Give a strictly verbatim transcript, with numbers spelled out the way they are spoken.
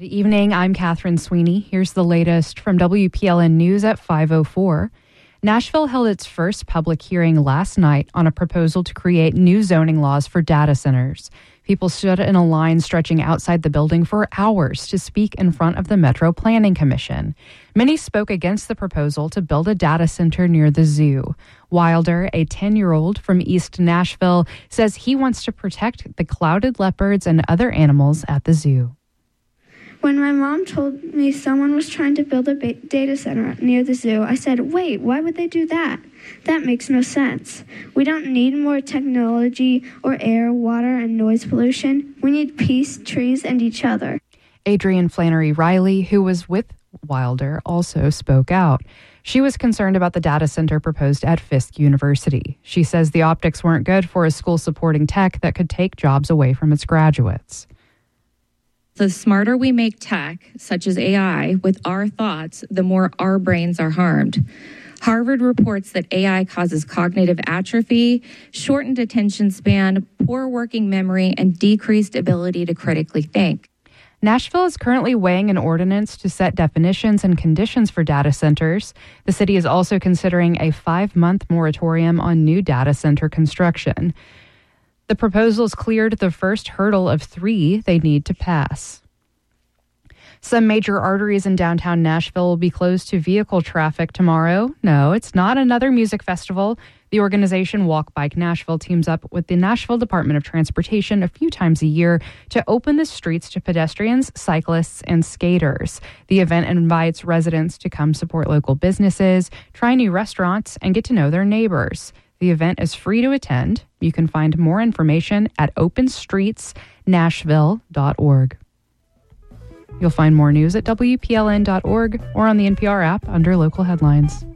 Good evening. I'm Catherine Sweeney. Here's the latest from W P L N News at five oh four. Nashville held its first public hearing last night on a proposal to create new zoning laws for data centers. People stood in a line stretching outside the building for hours to speak in front of the Metro Planning Commission. Many spoke against the proposal to build a data center near the zoo. Wilder, a ten-year-old from East Nashville, says he wants to protect the clouded leopards and other animals at the zoo. When my mom told me someone was trying to build a ba- data center near the zoo, I said, wait, why would they do that? That makes no sense. We don't need more technology or air, water, and noise pollution. We need peace, trees, and each other. Adrienne Flannery Riley, who was with Wilder, also spoke out. She was concerned about the data center proposed at Fisk University. She says the optics weren't good for a school supporting tech that could take jobs away from its graduates. The smarter we make tech, such as A I, with our thoughts, the more our brains are harmed. Harvard reports that A I causes cognitive atrophy, shortened attention span, poor working memory, and decreased ability to critically think. Nashville is currently weighing an ordinance to set definitions and conditions for data centers. The city is also considering a five-month moratorium on new data center construction. The proposals cleared the first hurdle of three they need to pass. Some major arteries in downtown Nashville will be closed to vehicle traffic tomorrow. No, it's not another music festival. The organization Walk Bike Nashville teams up with the Nashville Department of Transportation a few times a year to open the streets to pedestrians, cyclists, and skaters. The event invites residents to come support local businesses, try new restaurants, and get to know their neighbors. The event is free to attend. You can find more information at open streets nashville dot org. You'll find more news at W P L N dot org or on the N P R app under local headlines.